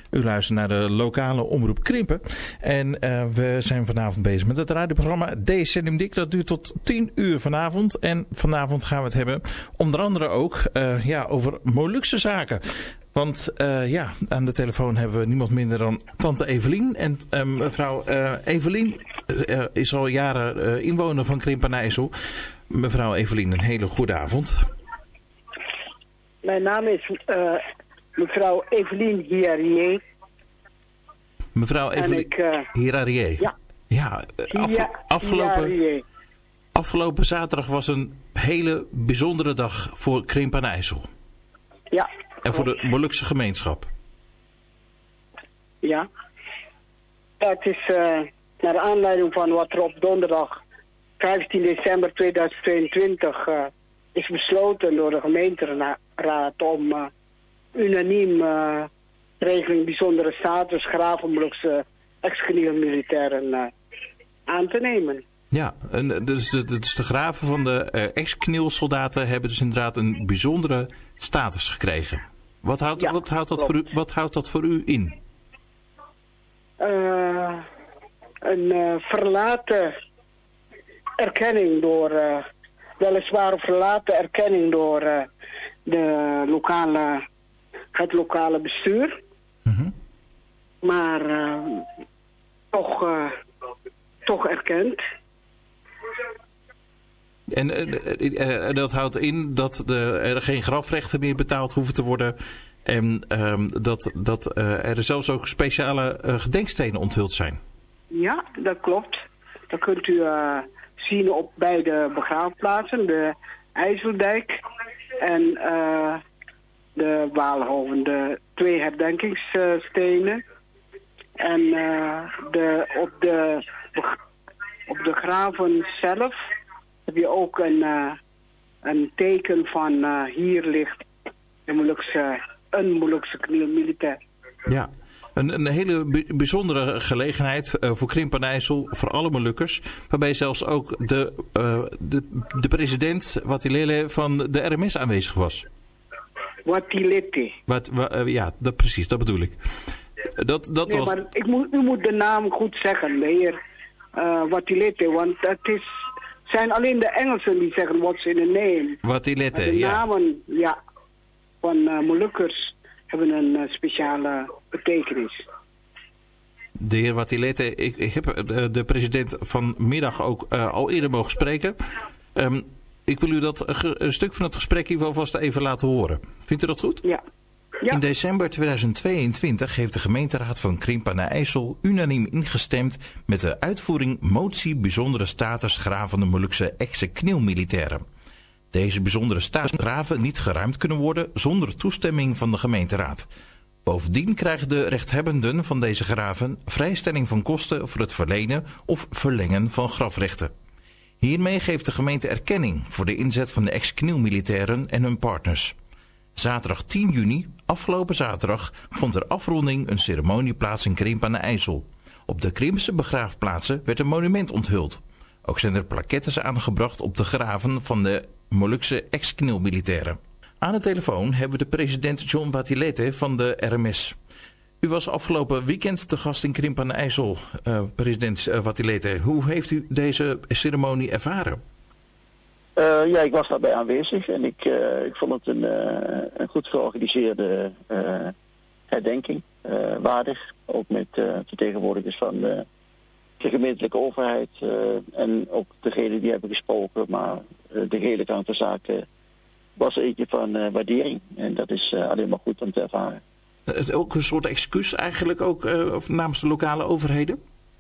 U luistert naar de lokale omroep Krimpen. En we zijn vanavond bezig met het radioprogramma Decennium Dik. Dat duurt tot 10 uur vanavond. En vanavond gaan we het hebben onder andere ook over Molukse zaken. Want aan de telefoon hebben we niemand minder dan tante Evelien. En mevrouw Evelien is al jaren inwoner van Krimpen aan IJssel. Mevrouw Evelien, een hele goede avond. Mijn naam is mevrouw Evelien Hirarié. Mevrouw Evelien Hirarié. Ja. Afgelopen zaterdag was een hele bijzondere dag voor Krimpen aan IJssel. Ja. En voor de Molukse gemeenschap. Ja. Het is naar aanleiding van wat er op donderdag 15 december 2022 is besloten door de gemeenteraad om unaniem regeling bijzondere status Graven-Molukse ex-geniale militairen aan te nemen. Ja, dus de graven van de ex-knielsoldaten hebben dus inderdaad een bijzondere status gekregen. Wat houdt dat voor u in? Een verlaten erkenning door, weliswaar een verlaten erkenning door het lokale bestuur. Mm-hmm. Maar toch erkend. En dat houdt in dat er geen grafrechten meer betaald hoeven te worden. En dat er zelfs ook speciale gedenkstenen onthuld zijn. Ja, dat klopt. Dat kunt u zien op beide begraafplaatsen. De IJsseldijk en de Waalhoven. De 2 herdenkingsstenen. En op de graven zelf heb je ook een teken van hier ligt een Molukse knielmilitair. Ja, een hele bijzondere gelegenheid voor Krimpen aan IJssel, voor alle Molukkers. Waarbij zelfs ook de president Watilele van de RMS aanwezig was. Watilete. Precies, dat bedoel ik. Maar u moet de naam goed zeggen, de heer Watilete, want het zijn alleen de Engelsen die zeggen what's in a name. Watilete, de namen, van Molukkers hebben een speciale betekenis. De heer Watilete, ik heb de president vanmiddag ook al eerder mogen spreken. Ik wil u een stuk van het gesprek hier wel vast even laten horen. Vindt u dat goed? Ja. In december 2022 heeft de gemeenteraad van Krimpen aan IJssel unaniem ingestemd met de uitvoering motie bijzondere status gravende Molukse ex-knielmilitairen. Deze bijzondere status graven niet geruimd kunnen worden zonder toestemming van de gemeenteraad. Bovendien krijgen de rechthebbenden van deze graven vrijstelling van kosten voor het verlenen of verlengen van grafrechten. Hiermee geeft de gemeente erkenning voor de inzet van de ex-knielmilitairen en hun partners. Zaterdag 10 juni, afgelopen zaterdag, vond er afronding een ceremonie plaats in Krimpen aan IJssel. Op de Krimpse begraafplaatsen werd een monument onthuld. Ook zijn er plaquettes aangebracht op de graven van de Molukse ex-knielmilitairen. Aan de telefoon hebben we de president John Watilete van de RMS. U was afgelopen weekend te gast in Krimpen aan IJssel, president Watilete. Hoe heeft u deze ceremonie ervaren? Ik was daarbij aanwezig en ik vond het een goed georganiseerde herdenking. Waardig, ook met vertegenwoordigers van de gemeentelijke overheid en ook degenen die hebben gesproken. Maar de hele kant van zaken was er eentje van waardering en dat is alleen maar goed om te ervaren. Ook een soort excuus eigenlijk ook namens de lokale overheden?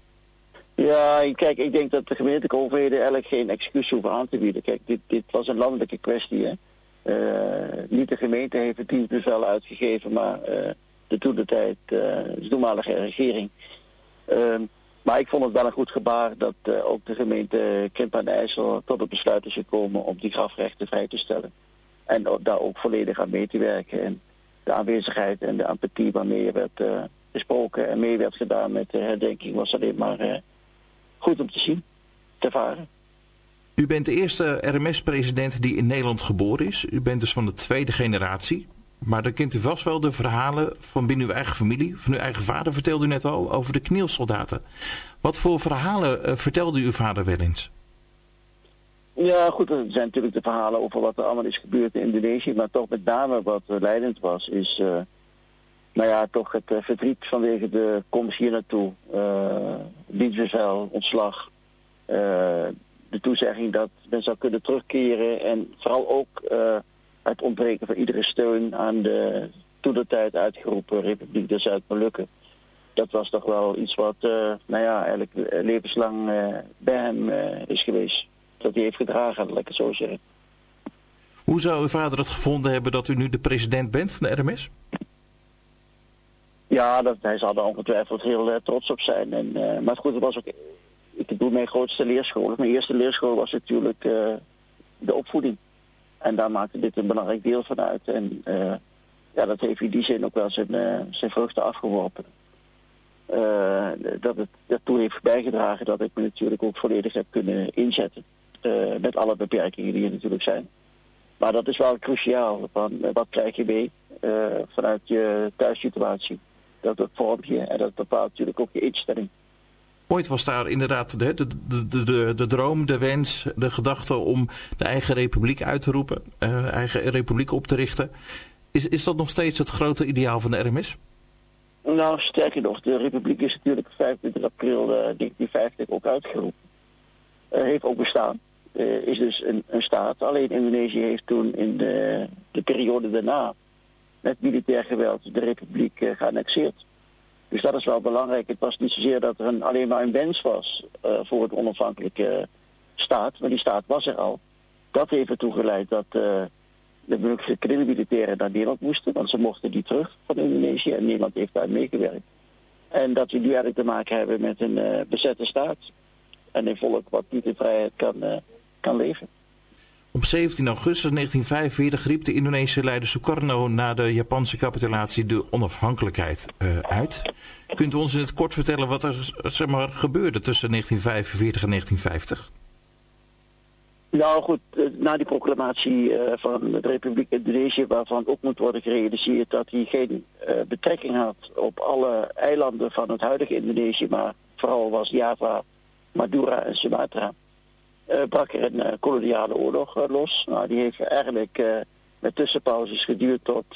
Ja, kijk, ik denk dat de gemeentelijke overheden eigenlijk geen excuus hoeven aan te bieden. Kijk, dit was een landelijke kwestie, hè. Niet de gemeente heeft het dienstbevel uitgegeven, maar de toenmalige regering. Maar ik vond het wel een goed gebaar dat ook de gemeente Krimpen aan IJssel tot het besluit is gekomen om die grafrechten vrij te stellen. En daar ook volledig aan mee te werken. En de aanwezigheid en de empathie waarmee werd gesproken en mee werd gedaan met de herdenking was alleen maar goed om te zien, te ervaren. U bent de eerste RMS-president die in Nederland geboren is. U bent dus van de tweede generatie. Maar dan kent u vast wel de verhalen van binnen uw eigen familie, van uw eigen vader, vertelde u net al, over de knielsoldaten. Wat voor verhalen vertelde uw vader wel eens? Ja, goed, er zijn natuurlijk de verhalen over wat er allemaal is gebeurd in Indonesië, maar toch met name wat leidend was, is toch het verdriet vanwege de komst hier naartoe, dienstbevel, ontslag, de toezegging dat men zou kunnen terugkeren en vooral ook het ontbreken van iedere steun aan de toentertijd uitgeroepen Republiek der Zuid-Molukken. Dat was toch wel iets wat eigenlijk levenslang bij hem is geweest. Dat hij heeft gedragen, laat ik het zo zeggen. Hoe zou uw vader het gevonden hebben dat u nu de president bent van de RMS? Ja, hij zal er ongetwijfeld heel trots op zijn. Maar goed, het was ook, ik doe mijn grootste leerschool. Mijn eerste leerschool was natuurlijk de opvoeding. En daar maakte dit een belangrijk deel van uit. En dat heeft in die zin ook wel zijn vruchten afgeworpen. Dat het daartoe heeft bijgedragen dat ik me natuurlijk ook volledig heb kunnen inzetten. Met alle beperkingen die er natuurlijk zijn. Maar dat is wel cruciaal. Wat krijg je mee vanuit je thuissituatie? Dat vormt je en dat bepaalt natuurlijk ook je instelling. Ooit was daar inderdaad de droom, de wens, de gedachte om de eigen republiek uit te roepen. Eigen republiek op te richten. Is dat nog steeds het grote ideaal van de RMS? Nou, sterker nog, de republiek is natuurlijk 25 april 1950 ook uitgeroepen. Heeft ook bestaan. Is dus een staat. Alleen Indonesië heeft toen in de periode daarna met militair geweld de republiek geannexeerd. Dus dat is wel belangrijk. Het was niet zozeer dat er alleen maar een wens was voor een onafhankelijke staat, maar die staat was er al. Dat heeft ertoe geleid dat de Molukse militairen naar Nederland moesten, want ze mochten niet terug van Indonesië en Nederland heeft daar meegewerkt. En dat we nu eigenlijk te maken hebben met een bezette staat en een volk wat niet in vrijheid kan leven. Op 17 augustus 1945 riep de Indonesische leider Sukarno na de Japanse capitulatie de onafhankelijkheid uit. Kunt u ons in het kort vertellen wat er gebeurde tussen 1945 en 1950? Nou goed, na die proclamatie van de Republiek Indonesië, waarvan ook moet worden gerealiseerd dat hij geen betrekking had op alle eilanden van het huidige Indonesië, maar vooral was Java, Madura en Sumatra, brak er een koloniale oorlog los. Nou, die heeft eigenlijk met tussenpauzes geduurd tot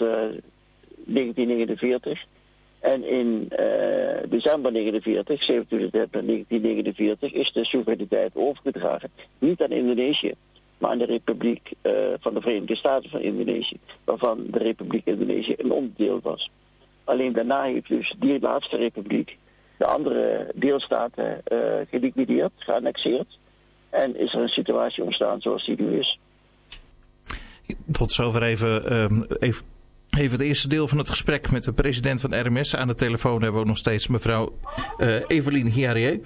1949. En in december 1949, 27 december 1949, is de soevereiniteit overgedragen. Niet aan Indonesië, maar aan de Republiek van de Verenigde Staten van Indonesië, waarvan de Republiek Indonesië een onderdeel was. Alleen daarna heeft dus die laatste republiek de andere deelstaten geliquideerd, geannexeerd. En is er een situatie ontstaan zoals die nu is. Tot zover even het eerste deel van het gesprek met de president van RMS. Aan de telefoon hebben we nog steeds mevrouw Evelien Hiarie.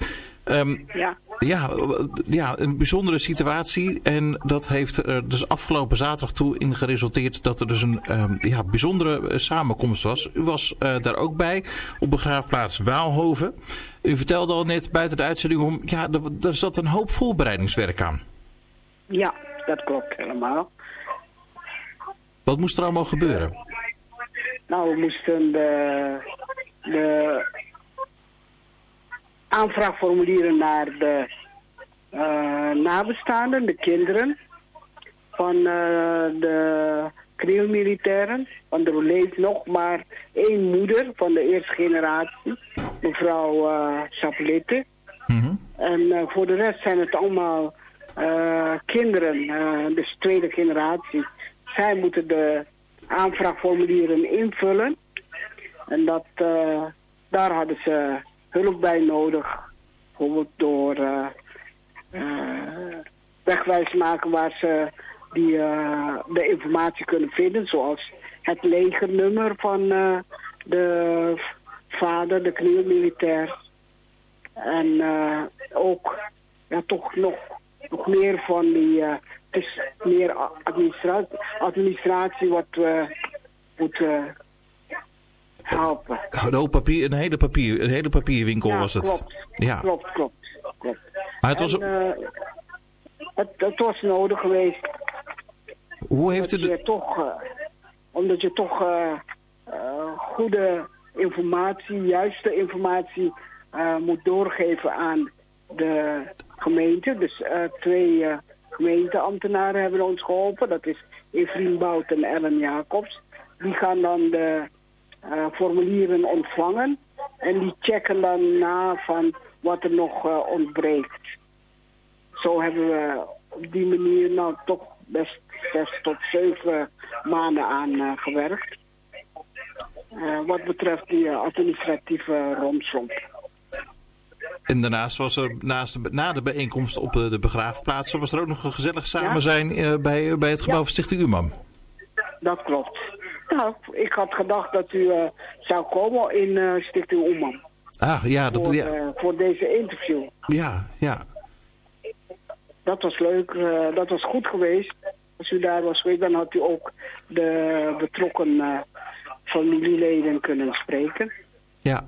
Ja, een bijzondere situatie. En dat heeft er dus afgelopen zaterdag toe in geresulteerd dat er dus een bijzondere samenkomst was. U was daar ook bij op begraafplaats Waalhoven. U vertelde al net buiten de uitzending om, er zat een hoop voorbereidingswerk aan. Ja, dat klopt helemaal. Wat moest er allemaal gebeuren? Nou, we moesten de aanvraag formulieren naar de nabestaanden, de kinderen van de krielmilitairen. Want er leeft nog maar één moeder van de eerste generatie, mevrouw Chapelette. Mm-hmm. En voor de rest zijn het allemaal kinderen, dus tweede generatie. Zij moeten de aanvraagformulieren invullen. En daar hadden ze hulp bij nodig. Bijvoorbeeld door wegwijs maken waar ze de informatie kunnen vinden. Zoals het legernummer van de vader, de knielmilitair. En ook toch nog meer van die... het is meer administratie wat we moeten helpen. Een hele papierwinkel was het. Klopt. Ja, klopt. Maar het was... Het was nodig geweest. Hoe heeft u toch Omdat je toch goede informatie, juiste informatie moet doorgeven aan de gemeente. Dus 2 gemeenteambtenaren hebben ons geholpen. Dat is Evrien Bout en Ellen Jacobs. Die gaan dan de formulieren ontvangen. En die checken dan na van wat er nog ontbreekt. Zo hebben we op die manier nou toch best 6 tot 7 maanden aan gewerkt. Wat betreft die administratieve rompslomp. En daarnaast was er na de bijeenkomst op de begraafplaats, was er ook nog een gezellig samen zijn bij het gebouw van Stichting UMAM. Dat klopt. Nou, ik had gedacht dat u zou komen in Stichting UMAM. Ah, ja. Voor deze interview. Ja. Dat was leuk. Dat was goed geweest. Als u daar was geweest, dan had u ook de betrokken familieleden kunnen spreken. Ja.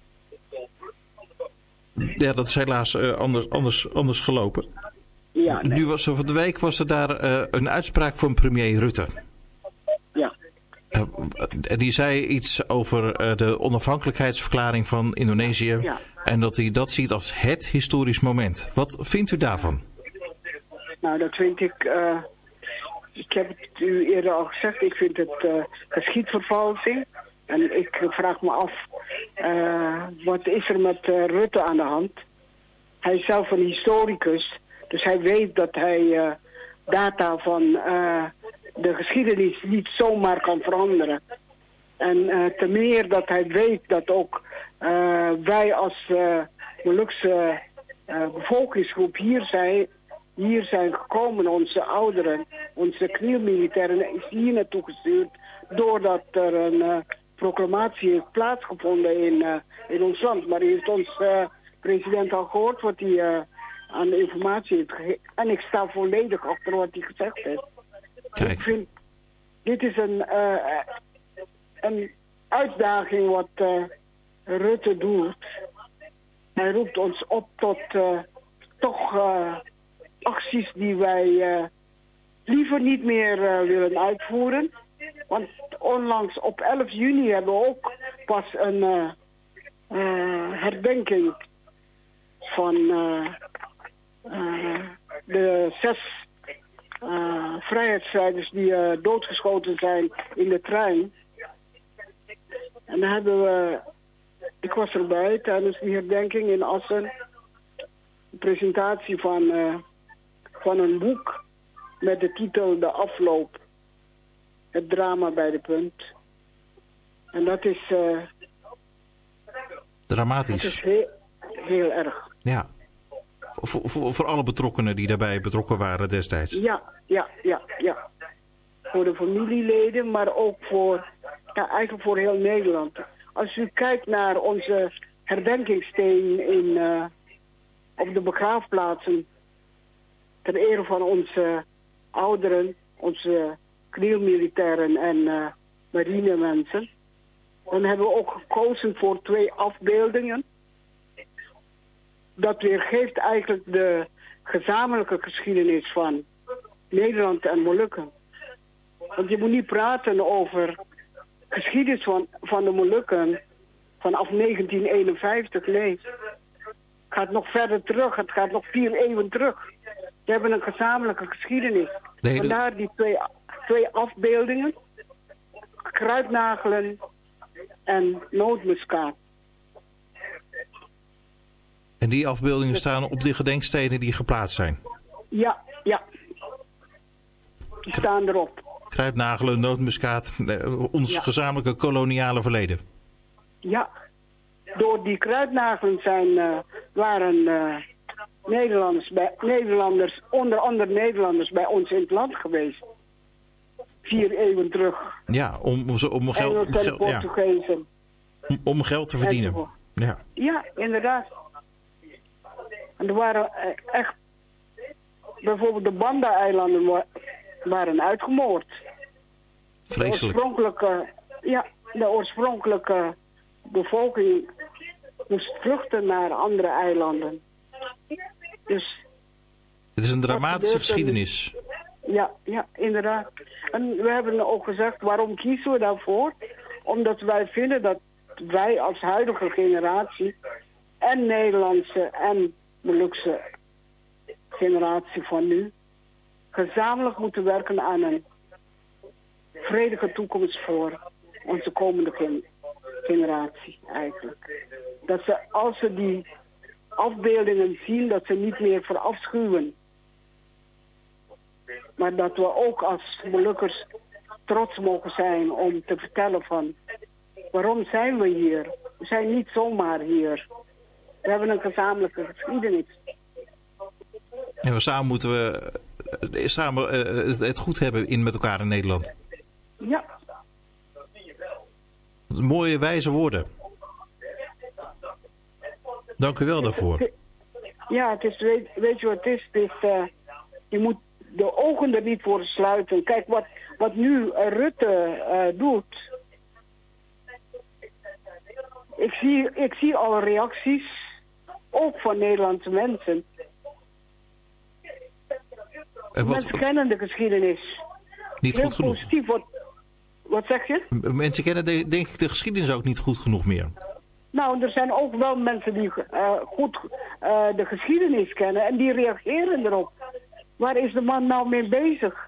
Ja, dat is helaas anders gelopen. Ja, nee. Nu was er van de week daar een uitspraak van premier Rutte. Ja. Die zei iets over de onafhankelijkheidsverklaring van Indonesië. Ja. En dat hij dat ziet als het historisch moment. Wat vindt u daarvan? Nou, dat vind ik... ik heb het u eerder al gezegd. Ik vind het geschiedvervalsing. En ik vraag me af... wat is er met Rutte aan de hand? Hij is zelf een historicus. Dus hij weet dat hij data van de geschiedenis niet zomaar kan veranderen. En ten meer dat hij weet dat ook wij als Molukse bevolkingsgroep hier zijn gekomen, onze ouderen, onze knielmilitairen is hier naartoe gestuurd doordat er een proclamatie heeft plaatsgevonden in ons land. Maar heeft ons president al gehoord wat hij aan de informatie heeft gegeven. En ik sta volledig achter wat hij gezegd heeft. Kijk. Ik vind, dit is een uitdaging wat Rutte doet. Hij roept ons op tot toch acties die wij liever niet meer willen uitvoeren. Want onlangs op 11 juni hebben we ook pas een herdenking van de 6 vrijheidsstrijders die doodgeschoten zijn in de trein. En dan hebben we, ik was erbij tijdens die herdenking in Assen, een presentatie van een boek met de titel De Afloop. Het drama bij de punt. En dat is... dramatisch. Dat is heel erg. Ja. Voor alle betrokkenen die daarbij betrokken waren destijds. Ja. Voor de familieleden, maar ook eigenlijk voor heel Nederland. Als u kijkt naar onze herdenkingssteen op de begraafplaatsen ter ere van onze ouderen, onze knielmilitairen en marinemensen, dan hebben we ook gekozen voor 2 afbeeldingen. Dat weergeeft eigenlijk de gezamenlijke geschiedenis van Nederland en Molukken. Want je moet niet praten over geschiedenis van de Molukken vanaf 1951. Nee, het gaat nog verder terug. Het gaat nog 4 eeuwen terug. We hebben een gezamenlijke geschiedenis. Nee, vandaar die twee afbeeldingen. Kruidnagelen en nootmuskaat. En die afbeeldingen staan op de gedenkstenen die geplaatst zijn? Ja. Die staan erop. Kruidnagelen, nootmuskaat, ons gezamenlijke koloniale verleden. Ja, door die kruidnagelen waren Nederlanders, onder andere Nederlanders, bij ons in het land geweest. 4 eeuwen terug. Ja, om geld te verdienen. Ja, inderdaad. En er waren echt, bijvoorbeeld de Banda-eilanden waren uitgemoord. Vreselijk. De oorspronkelijke bevolking moest vluchten naar andere eilanden. Dus het is een dramatische geschiedenis. Ja, inderdaad. En we hebben ook gezegd, waarom kiezen we daarvoor? Omdat wij vinden dat wij als huidige generatie en Nederlandse en Molukse generatie van nu gezamenlijk moeten werken aan een vredige toekomst voor onze komende generatie eigenlijk. Dat ze, als ze die afbeeldingen zien, dat ze niet meer verafschuwen. Maar dat we ook als Molukkers trots mogen zijn om te vertellen van waarom zijn we hier? We zijn niet zomaar hier. We hebben een gezamenlijke geschiedenis. En samen moeten we het goed hebben met elkaar in Nederland. Ja. Mooie wijze woorden. Dank u wel daarvoor. Ja, het is, weet je wat het is? Je moet de ogen er niet voor sluiten. Kijk, wat nu Rutte doet. Ik zie al reacties, ook van Nederlandse mensen. Mensen kennen de geschiedenis. Niet heel goed genoeg. Positief. Wat zeg je? Mensen kennen denk ik de geschiedenis ook niet goed genoeg meer. Nou, er zijn ook wel mensen die goed de geschiedenis kennen en die reageren erop. Waar is de man nou mee bezig?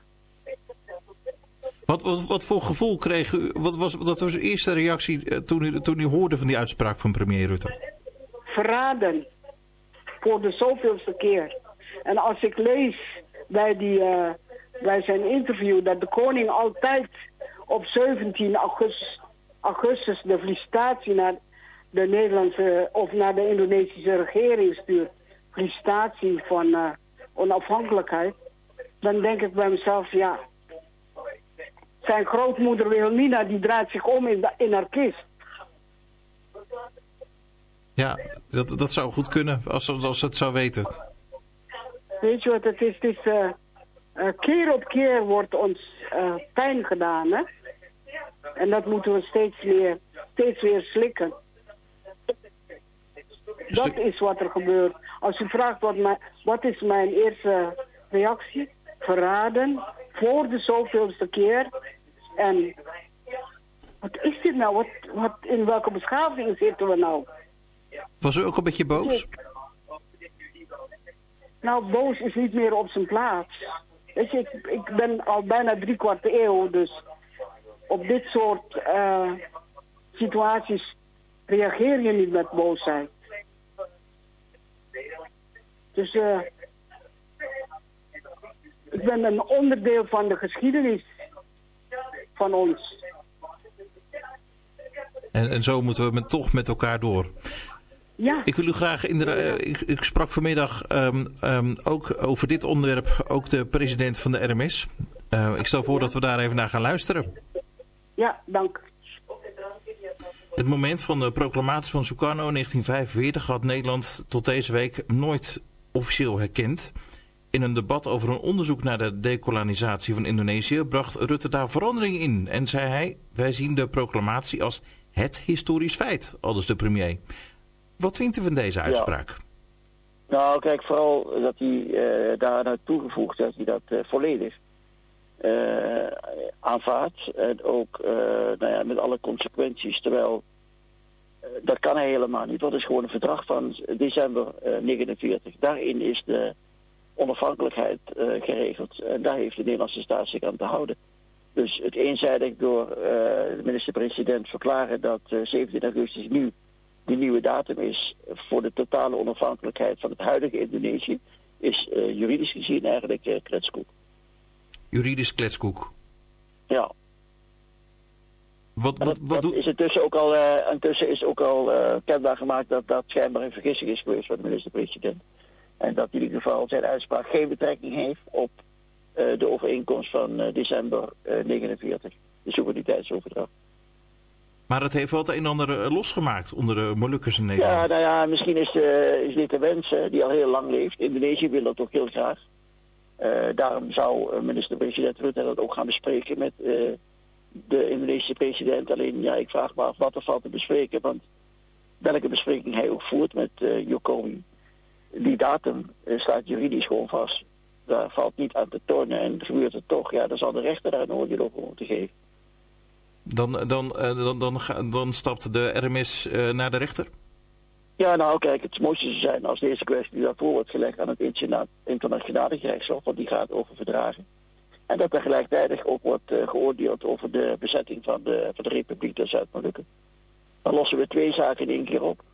Wat voor gevoel kreeg u? Wat was uw eerste reactie toen u hoorde van die uitspraak van premier Rutte? Verraden. Voor de zoveelste keer. En als ik lees bij zijn interview dat de koning altijd op 17 augustus de felicitatie naar de Nederlandse of naar de Indonesische regering stuurt. Felicitatie van onafhankelijkheid. Dan denk ik bij mezelf, ja. Zijn grootmoeder Wilhelmina die draait zich om in haar kist. Ja, dat zou goed kunnen als het zou weten. Weet je wat het is? Het is keer op keer wordt ons pijn gedaan, hè? En dat moeten we steeds weer slikken. Dat is wat er gebeurt. Als u vraagt wat is mijn eerste reactie? Verraden. Voor de zoveelste keer. En wat is dit nou? In welke beschaving zitten we nou? Was u ook een beetje boos? Nou, boos is niet meer op zijn plaats. Weet je, ik ben al bijna 3/4 eeuw, dus op dit soort situaties reageer je niet met boosheid. Dus ik ben een onderdeel van de geschiedenis van ons. En zo moeten we toch met elkaar door. Ja. Ik wil u graag ik sprak vanmiddag ook over dit onderwerp, ook de president van de RMS. Ik stel voor dat we daar even naar gaan luisteren. Ja, dank. Het moment van de proclamatie van Sukarno in 1945 had Nederland tot deze week nooit officieel herkend. In een debat over een onderzoek naar de dekolonisatie van Indonesië bracht Rutte daar verandering in. En zei hij, wij zien de proclamatie als het historisch feit, aldus de premier. Wat vindt u van deze uitspraak? Ja. Nou, kijk, vooral dat hij daar naartoe toegevoegd dat hij dat volledig aanvaardt. En ook met alle consequenties. Terwijl dat kan hij helemaal niet. Want het is gewoon een verdrag van december 49. Daarin is de onafhankelijkheid geregeld. En daar heeft de Nederlandse staat zich aan te houden. Dus het eenzijdig door de minister-president verklaren dat 17 augustus nu de nieuwe datum is voor de totale onafhankelijkheid van het huidige Indonesië, is juridisch gezien eigenlijk kletskoek. Juridisch kletskoek. Ja. Dat is intussen is ook al kenbaar gemaakt dat schijnbaar een vergissing is geweest van de minister-president. En dat in ieder geval zijn uitspraak geen betrekking heeft op de overeenkomst van december 49, de soevereiniteitsoverdracht. Maar het heeft wel het een en ander losgemaakt onder de Molukkers in Nederland. Ja, nou ja, misschien is dit de wens die al heel lang leeft. Indonesië wil dat ook heel graag. Daarom zou minister-president Rutte dat ook gaan bespreken met de Indonesische president. Alleen, ja, ik vraag me af wat er valt te bespreken. Want welke bespreking hij ook voert met Jokowi. Die datum staat juridisch gewoon vast. daar valt niet aan te tornen en gebeurt het toch, ja, dan zal de rechter daar een oordeel over moeten geven. Dan stapt de RMS naar de rechter? Ja, nou kijk, het mooiste zou zijn als deze kwestie daarvoor wordt gelegd aan het internationale gerechtshof, want die gaat over verdragen. En dat er gelijktijdig ook wordt geoordeeld over de bezetting van de Republiek der Zuid-Molukken. Dan lossen we 2 zaken in 1 keer op.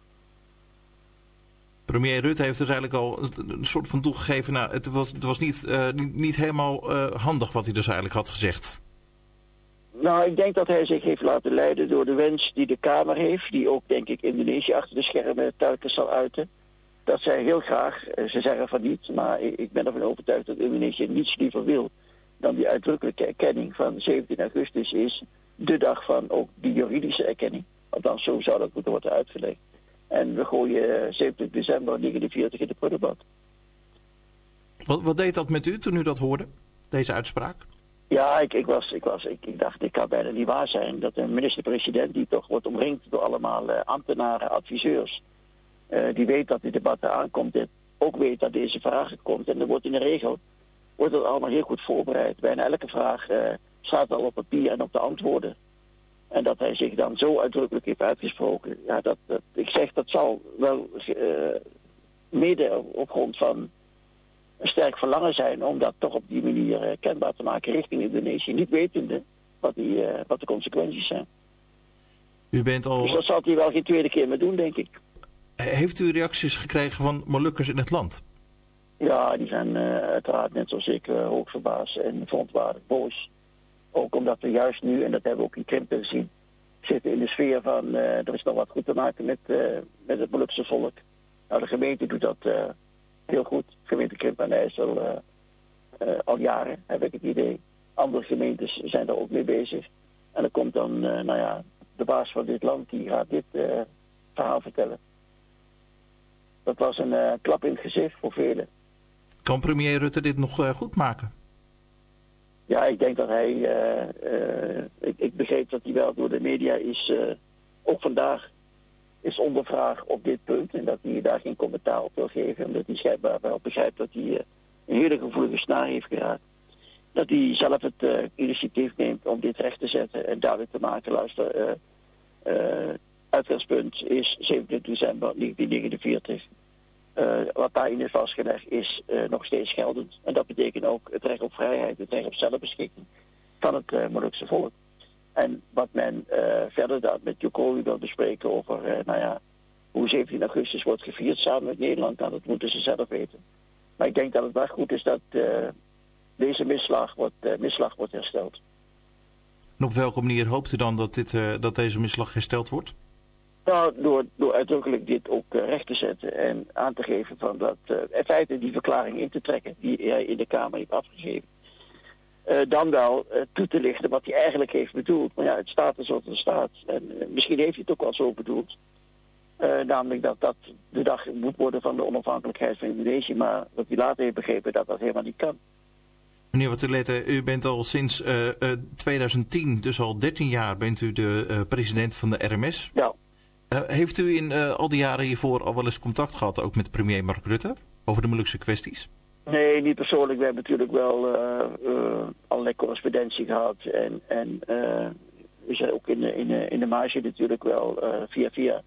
Premier Rutte heeft dus eigenlijk al een soort van toegegeven, nou, het was niet helemaal handig wat hij dus eigenlijk had gezegd. Nou, ik denk dat hij zich heeft laten leiden door de wens die de Kamer heeft, die ook denk ik Indonesië achter de schermen telkens zal uiten. Dat zij heel graag, ze zeggen van niet, maar ik ben ervan overtuigd dat Indonesië niets liever wil dan die uitdrukkelijke erkenning van 17 augustus is de dag van ook die juridische erkenning. Althans, zo zou dat moeten worden uitgelegd. En we gooien 27 december 49 in de prullenbak. Wat deed dat met u toen u dat hoorde, deze uitspraak? Ja, ik dacht, dit kan bijna niet waar zijn. Dat een minister-president die toch wordt omringd door allemaal ambtenaren, adviseurs. Die weet dat dit debat aankomt. Ook weet dat deze vraag komt. En er wordt in de regel, wordt het allemaal heel goed voorbereid. Bijna elke vraag staat al op papier en op de antwoorden. En dat hij zich dan zo uitdrukkelijk heeft uitgesproken. Ja, ik zeg dat zal wel mede op grond van een sterk verlangen zijn om dat toch op die manier kenbaar te maken richting Indonesië. Niet wetende wat de consequenties zijn. U bent al... Dus dat zal hij wel geen tweede keer meer doen, denk ik. Heeft u reacties gekregen van Molukkers in het land? Ja, die zijn uiteraard net zoals ik hoog verbaasd en verontwaardigd boos. Ook omdat we juist nu, en dat hebben we ook in Krimpen gezien, zitten in de sfeer van er is nog wat goed te maken met het Molukse volk. Nou, de gemeente doet dat heel goed. Gemeente Krimpen en IJssel al jaren, heb ik het idee. Andere gemeentes zijn daar ook mee bezig. En dan komt dan, de baas van dit land, die gaat dit verhaal vertellen. Dat was een klap in het gezicht voor velen. Kan premier Rutte dit nog goed maken? Ja, ik denk dat hij, ik begreep dat hij wel door de media is, ook vandaag is ondervraagd op dit punt. En dat hij daar geen commentaar op wil geven. Omdat hij schijnbaar wel begrijpt dat hij een hele gevoelige snaar heeft geraakt. Dat hij zelf het initiatief neemt om dit recht te zetten en duidelijk te maken. Luister, uitgangspunt is 27 december 1949. Wat daarin is vastgelegd is nog steeds geldend. En dat betekent ook het recht op vrijheid, het recht op zelfbeschikking van het Molukse volk. En wat men verder dat met Jokowi wil bespreken over hoe 17 augustus wordt gevierd samen met Nederland, nou, dat moeten ze zelf weten. Maar ik denk dat het wel goed is dat deze misslag wordt hersteld. En op welke manier hoopt u dan dat deze misslag hersteld wordt? Nou, door uitdrukkelijk dit ook recht te zetten en aan te geven van dat in feite die verklaring in te trekken die hij in de Kamer heeft afgegeven. Dan wel toe te lichten wat hij eigenlijk heeft bedoeld. Maar ja, het staat er zoals het staat. En misschien heeft hij het ook wel zo bedoeld. Namelijk dat de dag moet worden van de onafhankelijkheid van Indonesië. Maar dat hij later heeft begrepen dat dat helemaal niet kan. Meneer Waterlette, u bent al sinds 2010, dus al 13 jaar, bent u de president van de RMS. Ja. Heeft u in al die jaren hiervoor al wel eens contact gehad, ook met premier Mark Rutte, over de Molukse kwesties? Nee, niet persoonlijk. We hebben natuurlijk wel allerlei correspondentie gehad. En we zijn ook in de marge natuurlijk wel via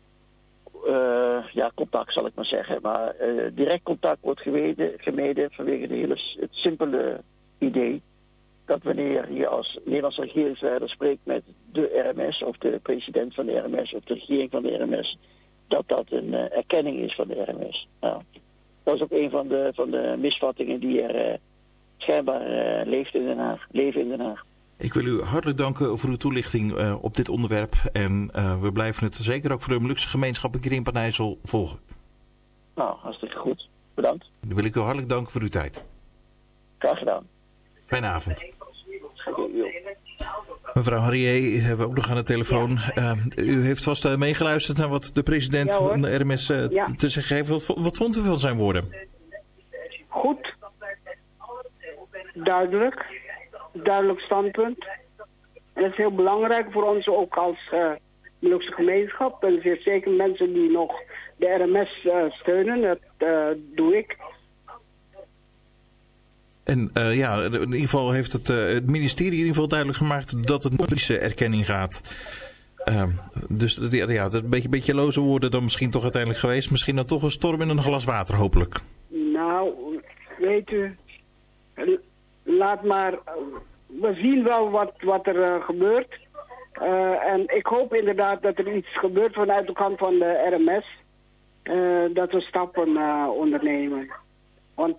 contact zal ik maar zeggen. Maar direct contact wordt gemeden vanwege het simpele idee dat wanneer je als Nederlandse regeringsleider spreekt met de RMS of de president van de RMS of de regering van de RMS, dat een erkenning is van de RMS. Nou, dat is ook een van de misvattingen die er schijnbaar leven in Den Haag. Ik wil u hartelijk danken voor uw toelichting op dit onderwerp. En we blijven het zeker ook voor de Molukse gemeenschap in Krimpen en IJssel volgen. Nou, hartstikke goed. Bedankt. Dan wil ik u hartelijk danken voor uw tijd. Graag gedaan. Fijne avond. Mevrouw Harrier hebben we ook nog aan de telefoon. U heeft vast meegeluisterd naar wat de president van de RMS te zeggen heeft. Wat vond u van zijn woorden? Goed. Duidelijk standpunt. En dat is heel belangrijk voor ons ook als Molukse gemeenschap. En er zijn zeker mensen die nog de RMS steunen. Dat doe ik. En in ieder geval heeft het ministerie in ieder geval duidelijk gemaakt dat het Noordische erkenning gaat. Dus dat is een beetje loze woorden dan misschien toch uiteindelijk geweest. Misschien dan toch een storm in een glas water, hopelijk. Nou, weet u, laat maar, we zien wel wat er gebeurt. En ik hoop inderdaad dat er iets gebeurt vanuit de kant van de RMS. Dat we stappen ondernemen. Want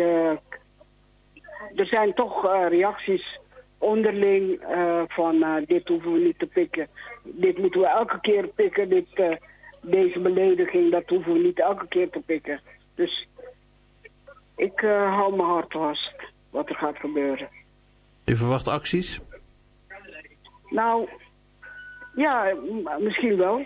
er zijn toch reacties onderling van dit hoeven we niet te pikken. Dit moeten we elke keer pikken. Deze belediging, dat hoeven we niet elke keer te pikken. Dus ik hou mijn hart vast wat er gaat gebeuren. U verwacht acties? Nou, ja, misschien wel.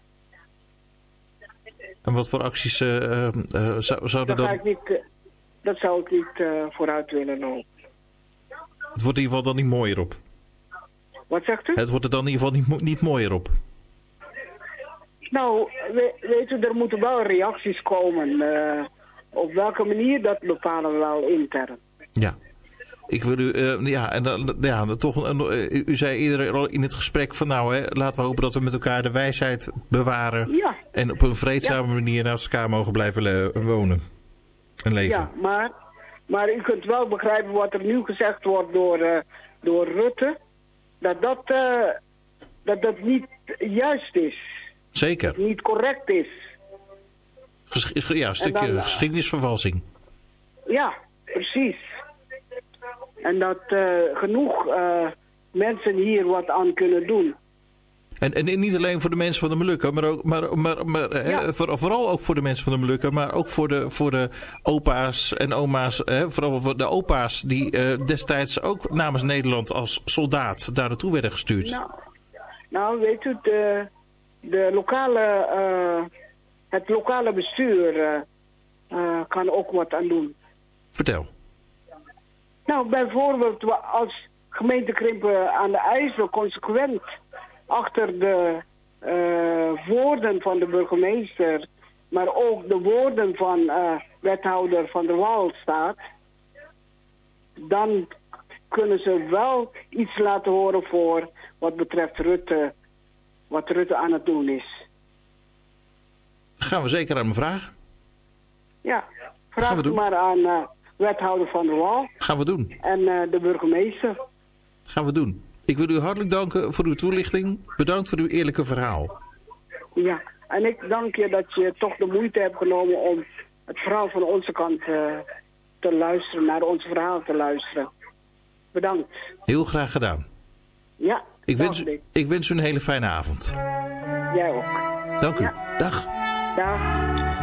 En wat voor acties zouden dan... Dat zou ik niet vooruit willen lopen. Het wordt in ieder geval dan niet mooier op. Wat zegt u? Het wordt er dan in ieder geval niet mooier op. Nou, weet u, er moeten wel reacties komen. Op welke manier, dat bepalen we wel intern. Ja. Ik wil u, u zei eerder al in het gesprek van laten we hopen dat we met elkaar de wijsheid bewaren. Ja. En op een vreedzame manier naast elkaar mogen blijven wonen en leven. Ja, maar u kunt wel begrijpen wat er nu gezegd wordt door Rutte. Dat niet juist is. Zeker. Dat niet correct is. Een stukje geschiedenisvervalsing. Ja, precies. En dat genoeg mensen hier wat aan kunnen doen. En niet alleen voor de mensen van de Molukken, maar vooral ook voor de mensen van de Molukken, maar ook voor de opa's en oma's. Vooral voor de opa's die destijds ook namens Nederland als soldaat daar naartoe werden gestuurd. Nou weet u, het lokale bestuur kan ook wat aan doen. Vertel. Nou, bijvoorbeeld als gemeente Krimpen aan de IJssel consequent achter de woorden van de burgemeester, maar ook de woorden van wethouder Van der Wal staat, dan kunnen ze wel iets laten horen voor wat betreft Rutte, wat Rutte aan het doen is. Gaan we zeker aan hem vragen? Ja, vraag het maar aan wethouder Van der Wal. Gaan we doen. En de burgemeester. Gaan we doen. Ik wil u hartelijk danken voor uw toelichting. Bedankt voor uw eerlijke verhaal. Ja, en ik dank je dat je toch de moeite hebt genomen om het verhaal van onze kant te luisteren, naar ons verhaal te luisteren. Bedankt. Heel graag gedaan. Ja, ik wens u een hele fijne avond. Jij ook. Dank u. Ja. Dag. Dag.